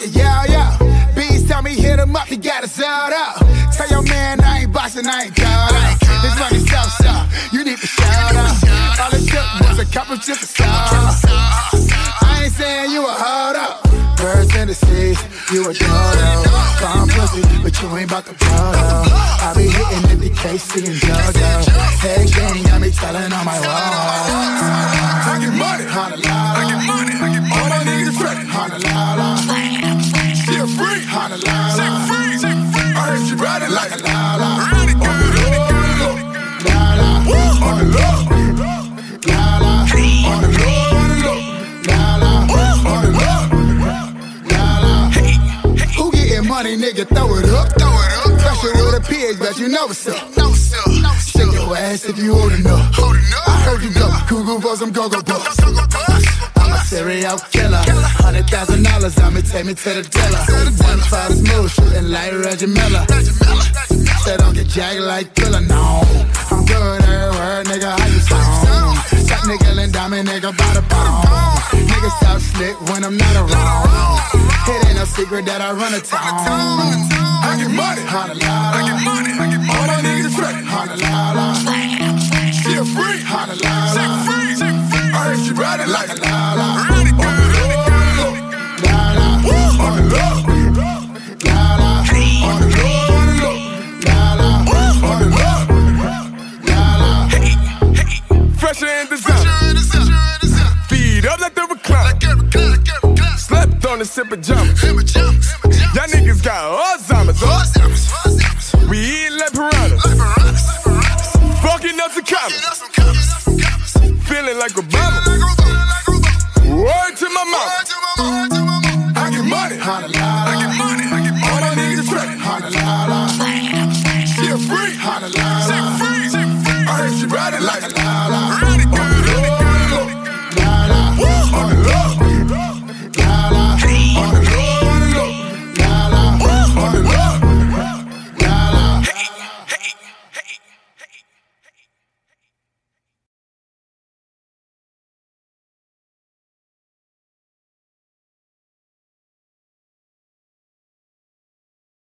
can yell, yeah. Bees tell me hit him up, he got us out up. Tell your man I ain't boxing, I ain't caught up. This money self-stop, you need to shout out. All it took was a couple chips of sauce. I ain't saying you a hold up. Birds in the sea, you a dodo. Farm pussy, but you ain't bout to blow. I be hitting every KC and JoJo. Hey gang, got me telling on my roll. I get money, holla la. I get money, all my niggas ready, holla la la. She a freak, holla la la. I heard she riding like a la la. On the low, la la. On the low, la la. On the low, la la. On the low. Money, nigga, throw it up. Pressure with a pig, but you know what's up. Shake your ass if you old enough. I heard you go cuckoo for some Go-Go Bucks. I'm a serial killer. $100,000, I'ma take me to the dealer. One for the smooth, shooting like Reggie Miller. Said don't get jagged like Killer, no. I'm good at word, nigga, how you sound? Shot nickel and diamond, nigga, by the bone. Niggas stop slick when I'm not around. It ain't no secret that I run a town. I get money, holla la la. I get money, all my niggas ready, holla la la. She a freak, holla la la. I heard she riding like a la la. On the low, la la. On the low, la la. On the low, la la. On the low, la la. Fresher in design. Feed up like the recline. Slept on a sip of jumpers. Y'all niggas got Alzheimer's. We eatin' like piranhas. Fucking up some commas. Feeling like Obama. Word to my mama. I get money, holla la la. I get money, all my niggas ready, holla la la. She a freak, holla la la. I heard she riding like a la la.